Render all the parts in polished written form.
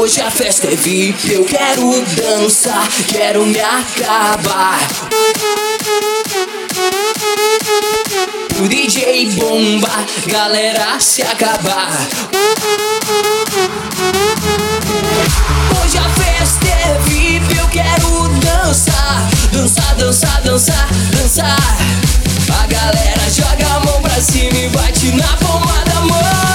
Hoje a festa é VIP, eu quero dançar, quero me acabar. O DJ bomba, galera se acabar. Hoje a festa é VIP, eu quero dançar. Dançar, dançar, dançar, dançar. A galera joga a mão pra cima e bate na palma da mão.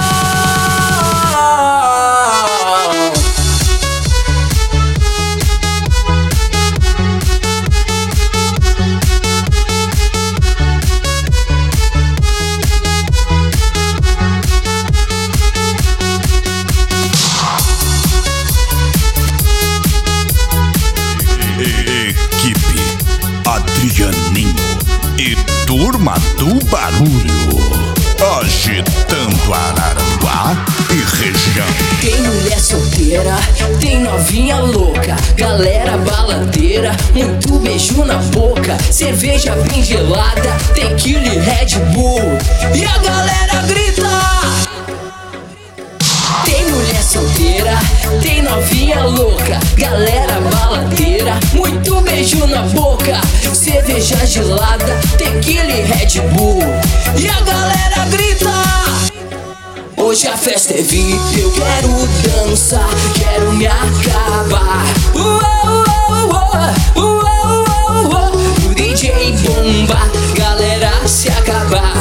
Adrianinho e Turma do Barulho, agitando Araranguá e região. Tem mulher solteira, tem novinha louca, galera baladeira, muito beijo na boca, cerveja bem gelada, tequila e Red Bull, e a galera grita. Tem mulher solteira, tem novinha louca, galera baladeira, muito beijo na boca, cerveja gelada, tequila e Red Bull, e a galera grita. Hoje a festa é VIP, eu quero dançar, quero me acabar. O DJ bomba, galera se acabar.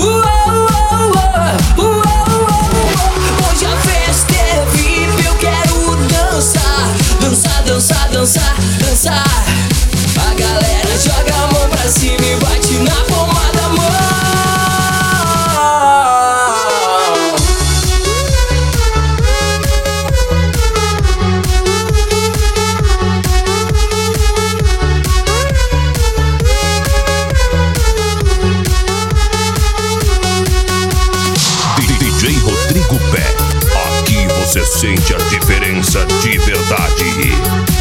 Hoje a festa é VIP, eu quero dançar. Dançar, dançar, dançar, dançar. A galera joga a mão pra cima e bate na palma da mão. DJ Rodrigo Pé, aqui você sente a diferença de verdade.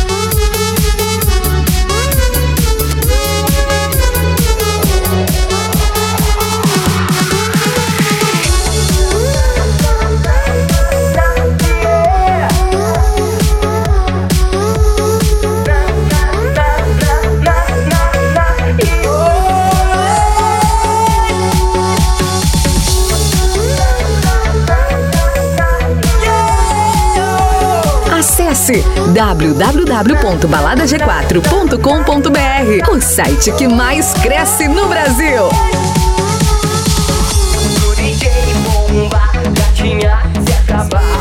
Acesse www.baladag4.com.br, o site que mais cresce no Brasil. O DJ bomba, gatinha se acabar.